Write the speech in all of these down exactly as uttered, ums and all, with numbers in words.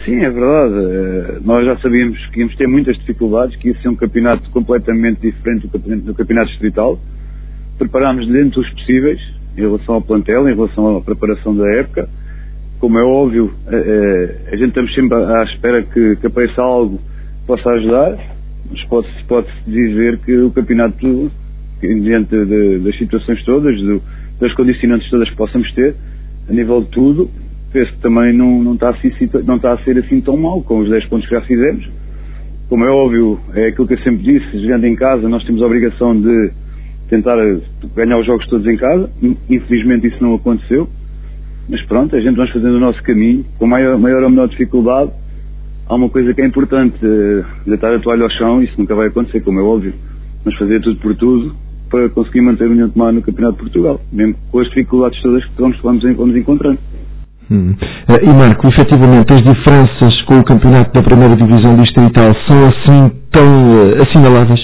Sim, é verdade. Uh, nós já sabíamos que íamos ter muitas dificuldades, que ia ser um campeonato completamente diferente do campeonato, do campeonato distrital. Preparámos dentro dos possíveis, em relação ao plantel, em relação à preparação da época. Como é óbvio, uh, uh, a gente estamos sempre à espera que, que apareça algo que possa ajudar, mas pode-se pode dizer que o campeonato, diante de, de, das situações todas, do, das condicionantes todas que possamos ter, a nível de tudo, penso que também não, não, está assim, não está a ser assim tão mal com os dez pontos que já fizemos. Como é óbvio, é aquilo que eu sempre disse, jogando em casa, nós temos a obrigação de tentar ganhar os jogos todos em casa. Infelizmente isso não aconteceu, mas pronto, a gente vai fazendo o nosso caminho, com maior, maior ou menor dificuldade. Há uma coisa que é importante, deitar a toalha ao chão, isso nunca vai acontecer, como é óbvio, mas fazer tudo por tudo para conseguir manter o União de Mar no Campeonato de Portugal, mesmo com as dificuldades todas que vamos, vamos, vamos encontrando. Hum. E Marco, efetivamente as diferenças com o campeonato da primeira divisão distrital são assim tão uh, assinaláveis?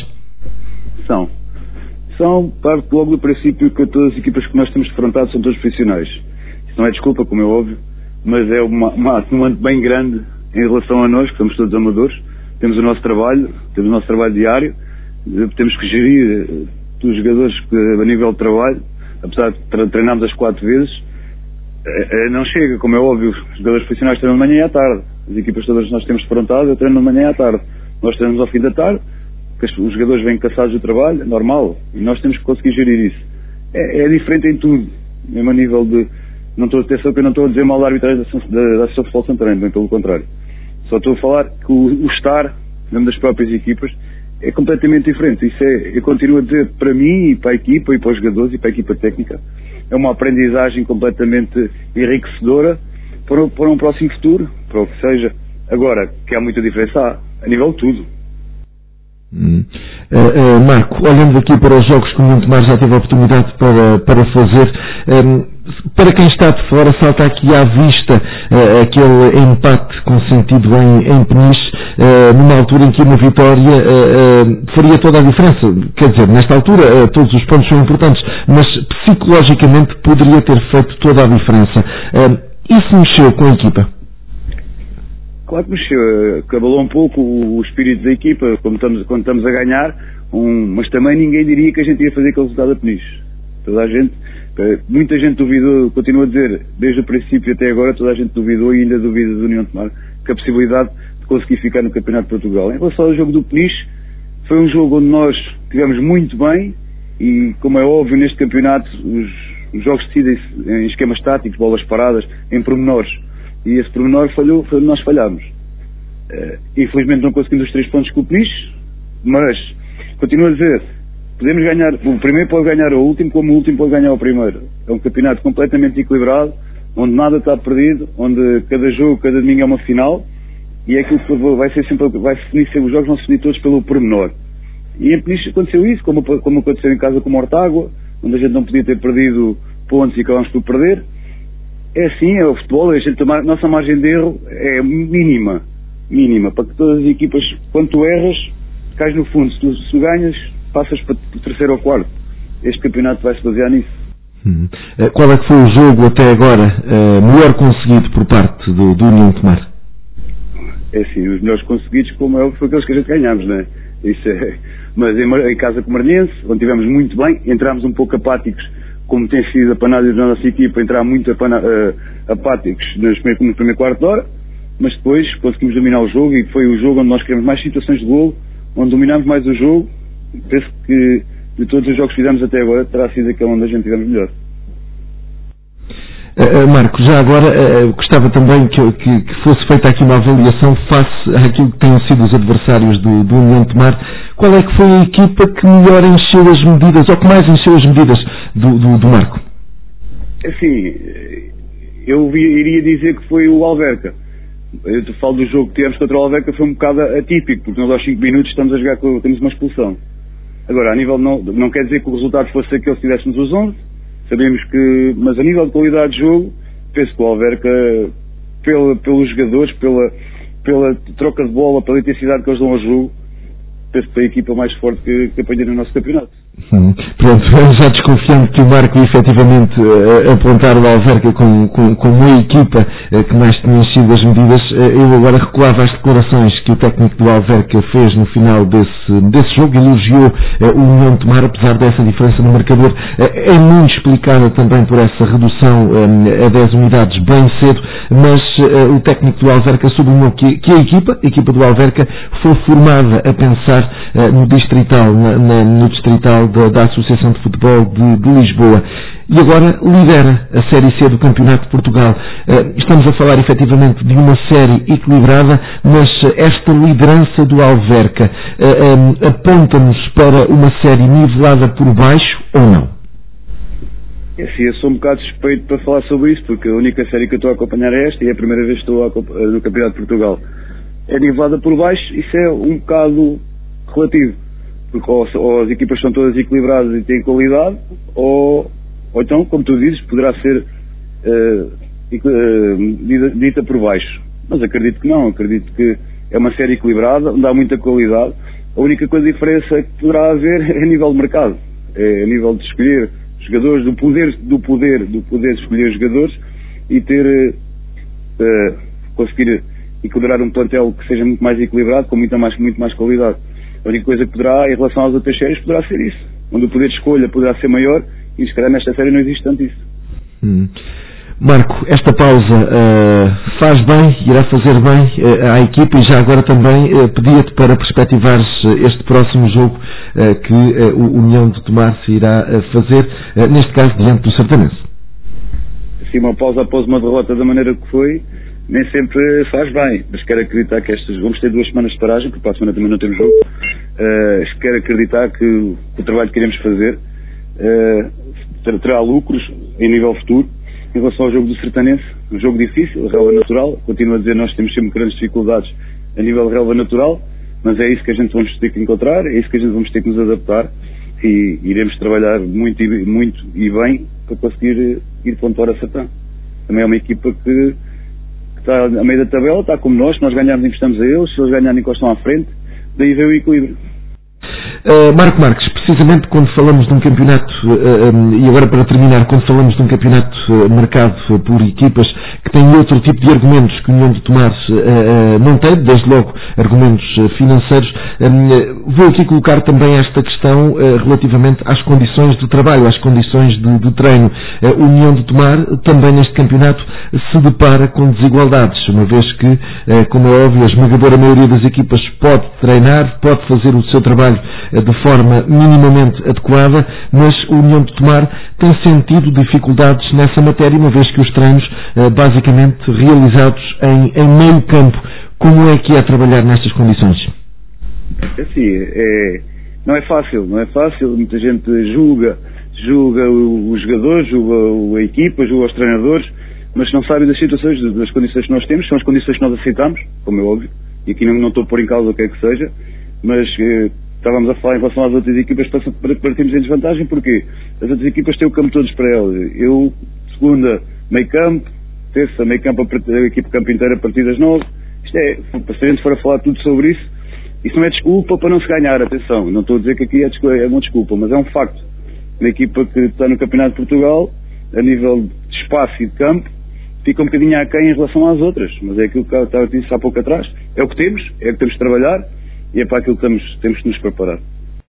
São. São, parte logo do princípio que todas as equipas que nós temos defrontado são todos profissionais. Isso não é desculpa, como é óbvio, mas é uma, uma atenuante bem grande em relação a nós, que somos todos amadores. Temos o nosso trabalho, temos o nosso trabalho diário, temos que gerir uh, os jogadores que, a nível de trabalho, apesar de treinarmos as quatro vezes, não chega, como é óbvio, os jogadores profissionais treinam de manhã e à tarde. As equipas todas que nós temos defrontado, eu treino de manhã e à tarde. Nós treinamos ao fim da tarde, os jogadores vêm cansados do trabalho, é normal, e nós temos que conseguir gerir isso. É, é diferente em tudo, mesmo a nível de... Não estou a atenção que eu não estou a dizer mal da arbitragem da, da, da Associação de Futebol Santarém, bem pelo contrário. Só estou a falar que o, o estar, mesmo das próprias equipas, é completamente diferente. Isso é, eu continuo a dizer, para mim e para a equipa e para os jogadores e para a equipa técnica, é uma aprendizagem completamente enriquecedora para, para um próximo futuro, para o que seja. Agora, que há muita diferença, há, a nível de tudo. Hum. Uh, uh, Marco, olhando aqui para os jogos que o União de Mar já teve a oportunidade para, para fazer, um, para quem está de fora, salta aqui à vista uh, aquele empate consentido em, em Peniche, uh, numa altura em que uma vitória uh, uh, faria toda a diferença. Quer dizer, nesta altura uh, todos os pontos são importantes, mas psicologicamente poderia ter feito toda a diferença. Uh, isso mexeu com a equipa? Claro que mexeu, abalou um pouco o espírito da equipa, como estamos, quando estamos a ganhar, um, mas também ninguém diria que a gente ia fazer aquele resultado a Peniche. Toda a gente, muita gente duvidou, continuo a dizer, desde o princípio até agora, toda a gente duvidou e ainda duvida da União de Mar, que a possibilidade de conseguir ficar no Campeonato de Portugal. Em relação ao jogo do Peniche, foi um jogo onde nós estivemos muito bem e, como é óbvio, neste campeonato, os, os jogos decidem-se em esquemas táticos, bolas paradas, em pormenores. E esse pormenor falhou, foi onde nós falhámos. Uh, infelizmente não conseguimos os três pontos com o Peniche, mas, continuo a dizer, podemos ganhar, o primeiro pode ganhar o último, como o último pode ganhar o primeiro. É um campeonato completamente equilibrado, onde nada está perdido, onde cada jogo, cada domingo é uma final, e é aquilo que vai ser sempre, vai definir sempre, os jogos vão se definir todos pelo pormenor. E em Peniche aconteceu isso, como, como aconteceu em casa com o Mortágua, onde a gente não podia ter perdido pontos e acabámos por perder. É assim, é o futebol, a gente, a nossa margem de erro é mínima, mínima, para que todas as equipas, quando tu erras, cais no fundo, se tu, se tu ganhas, passas para o terceiro ou quarto. Este campeonato vai se basear nisso. Hum. Qual é que foi o jogo até agora uh, melhor conseguido por parte do, do União de Mar? É assim, os melhores conseguidos, como é, foi aqueles que a gente ganhámos, não é? Isso é, mas em, em casa com o Maranhense, onde estivemos muito bem, entramos um pouco apáticos, como tem sido a panada da nossa equipa, entrar muito apana, uh, apáticos no primeiro, no primeiro quarto de hora, mas depois conseguimos dominar o jogo e foi o jogo onde nós criamos mais situações de golo, onde dominámos mais o jogo. Penso que de todos os jogos que fizemos até agora, terá sido aquele onde a gente tivemos melhor. Uh, Marco, já agora uh, gostava também que, que, que fosse feita aqui uma avaliação face àquilo que têm sido os adversários do, do União de Mar. Qual é que foi a equipa que melhor encheu as medidas, ou que mais encheu as medidas do, do, do Marco? Assim, eu vi, iria dizer que foi o Alverca. Eu te falo do jogo que tivemos contra o Alverca, foi um bocado atípico, porque nós aos cinco minutos estamos a jogar com, temos uma expulsão. Agora, a nível, não, não quer dizer que o resultado fosse aquele se tivéssemos os onze, sabemos que, mas a nível de qualidade de jogo, penso que o Alverca, pela, pelos jogadores, pela, pela troca de bola, pela intensidade que eles dão ao jogo, penso que foi a equipa mais forte que, que apanhei no nosso campeonato. Hum, pronto, vamos já desconfiando que o Marco efetivamente uh, apontar o Alverca como, como, como a equipa uh, que mais tinha sido as medidas. Uh, eu agora recuava às declarações que o técnico do Alverca fez no final desse, desse jogo, elogiou uh, o União de Tomar, apesar dessa diferença no marcador. Uh, é muito explicada também por essa redução um, a dez unidades bem cedo, mas uh, o técnico do Alverca sublinhou que, que a equipa, a equipa do Alverca, foi formada a pensar uh, no distrital, na, na, no distrital da, da Associação de Futebol de, de Lisboa, e agora lidera a Série C do Campeonato de Portugal. Uh, estamos a falar efetivamente de uma série equilibrada, mas esta liderança do Alverca uh, um, aponta-nos para uma série nivelada por baixo ou não? É sim, eu sou um bocado suspeito para falar sobre isso, porque a única série que eu estou a acompanhar é esta e é a primeira vez que estou a, no Campeonato de Portugal. É nivelada por baixo, isso é um bocado relativo, porque ou, ou as equipas são todas equilibradas e têm qualidade, ou, ou então, como tu dizes, poderá ser uh, uh, dita por baixo. Mas acredito que não, acredito que é uma série equilibrada, onde há muita qualidade. A única coisa diferença que poderá haver é a nível de mercado, é a nível de escolher jogadores, do poder, do poder, do poder de escolher jogadores e ter, uh, conseguir equilibrar um plantel que seja muito mais equilibrado, com muita mais, muito mais qualidade. A única coisa que poderá, em relação às outras séries, poderá ser isso, onde o poder de escolha poderá ser maior, e se calhar nesta série não existe tanto isso. Hum. Marco, esta pausa uh, faz bem, irá fazer bem uh, à equipa, e já agora também uh, pedia-te para perspectivares este próximo jogo uh, que uh, o União de Tomar se irá uh, fazer, uh, neste caso diante do Sertanense. Sim, uma pausa após uma derrota da maneira que foi, nem sempre faz bem, mas quero acreditar que estas, vamos ter duas semanas de paragem, porque para a semana também não temos jogo. Uh, quero acreditar que o, que o trabalho que queremos fazer uh, terá lucros em nível futuro. Em relação ao jogo do Sertanense, um jogo difícil, relva natural, continuo a dizer, nós temos sempre grandes dificuldades a nível de relva natural, mas é isso que a gente vamos ter que encontrar, é isso que a gente vamos ter que nos adaptar, e iremos trabalhar muito e, muito e bem para conseguir ir pontuar a Sertã. Também é uma equipa que, que está a meio da tabela, está como nós, se nós ganharmos encostamos a eles, se eles ganharem encostam à frente, daí vem o equilíbrio. Uh, Marco Marques, precisamente quando falamos de um campeonato, uh, um, e agora para terminar, quando falamos de um campeonato uh, marcado uh, por equipas que têm outro tipo de argumentos que o União de Tomar uh, uh, não tem, desde logo argumentos uh, financeiros, um, uh, vou aqui colocar também esta questão uh, relativamente às condições de trabalho, às condições de, de treino. Uh, a União de Tomar também neste campeonato se depara com desigualdades, uma vez que, uh, como é óbvio, a esmagadora maioria das equipas pode treinar, pode fazer o seu trabalho de forma minimamente adequada, mas o União de Tomar tem sentido dificuldades nessa matéria, uma vez que os treinos basicamente realizados em, em meio campo. Como é que é trabalhar nestas condições? É assim, é, não é fácil, não é fácil, muita gente julga, julga os jogadores, julga a equipa, julga os treinadores, mas não sabem das situações, das condições que nós temos, são as condições que nós aceitamos, como é óbvio, e aqui não, não estou a pôr em causa o que é que seja, mas eh, estávamos a falar em relação às outras equipas para, para partirmos em desvantagem, porque as outras equipas têm o campo todos para elas. Eu, segunda, meio campo, terça, meio campo, a, a equipe campo inteira a partir das nove. Isto é, se a gente for a falar tudo sobre isso, isso não é desculpa para não se ganhar, atenção, não estou a dizer que aqui é, desculpa, é uma desculpa, mas é um facto. Uma equipa que está no Campeonato de Portugal, a nível de espaço e de campo, fica um bocadinho aquém em relação às outras, mas é aquilo que eu estava a dizer há pouco atrás, é o que temos, é o que temos de trabalhar, e é para aquilo que temos, temos de nos preparar.